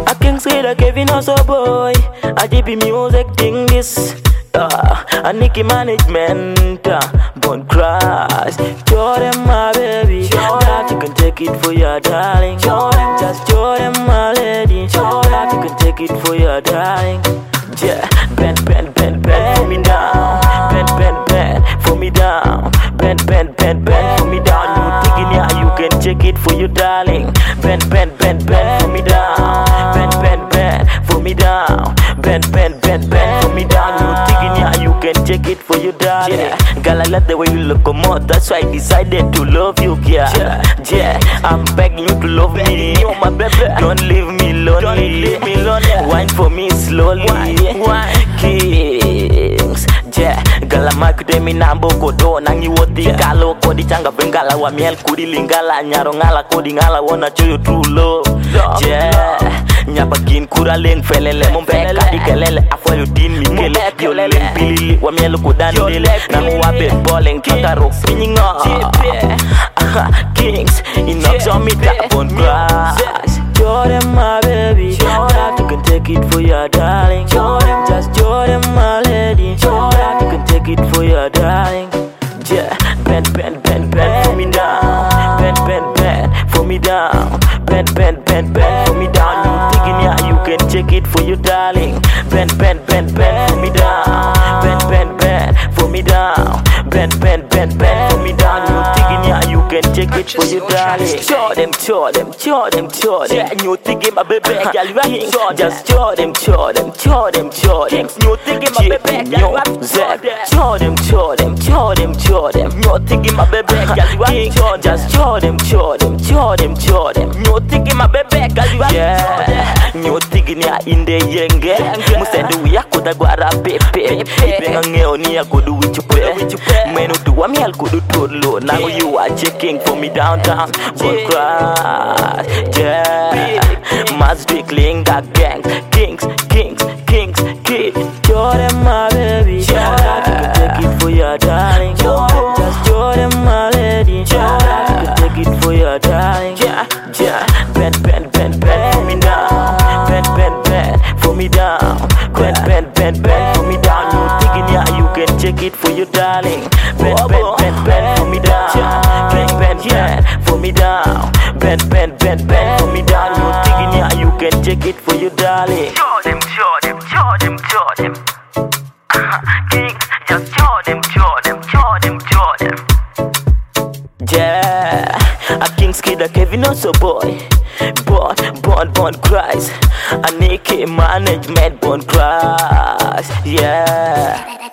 I can say that Kevin also boy. I JP music thing this. I Nicky management. Born crash. Jordan my baby. That you can take it for your darling. Just Jordan my lady. That you can take it for your darling. Yeah, bend for me down. Bend for me down. Bend for me down. You thinking yeah you can check it for your darling. Bend for me down. Bend for me down. Bend for me down. You thinking yeah you can check it for your darling. Yeah, girl I love the way you look more. That's why I decided to love you, girl. Yeah, I'm begging you to love me. You're my baby. Don't leave me lonely. Wine for me slowly. Kings, yeah. Galama kudemi nambo kodo nangi woti kalo kodi changa bengala wa miel kudi lingala nyaro ngala kodi ngala wana choyo true love. Yeah, nyapa kin kura leng felele mumpeka di kelele afwa yutin mikele yo leng pilili wa miel kudani dele nangu wa balling kakaro pinyinga. Kings, inox on me tap on grass. Jordan my baby, that you can take it for your darling. Just Jordan my lady, that you can take it for your darling. Yeah, bend for me down. Bend for me down. Bend for me down. You thinking yeah you can check it for your darling. Bend for me down. Bend for me down. Bend for me down. You thinking yeah you can check it for your darling. Show them. Yeah, you thinking my baby girl right? Just show them. You thinking my baby girl right? Show them. You thinking my baby girl right? Just show them. You thinking my baby girl right? Yeah, you thinking ya inde yenge. Musende uya kuda gwara pepe. Ipenga ngeo ni ya kudu wichupe. Menu duwa mi al kudu turlo. Now you are checking for me downtown. But crash, yeah. Must be clean that gang. Kings, kid. Jordan my baby. That you can take it for your darling. Just Jordan my lady. That you can take it for your darling. Yeah. Bend for me down. Bend for me down. Bend for me down. You thinking yeah you can check it for your darling. Bend for me down. Bend for me down. Bend for me down. You thinking yeah you can check it for your darling. Show them. Kings, just show them. Yeah, a King's kid, a Kevin also boy. Born cries. A Nicky management born cries. Yeah.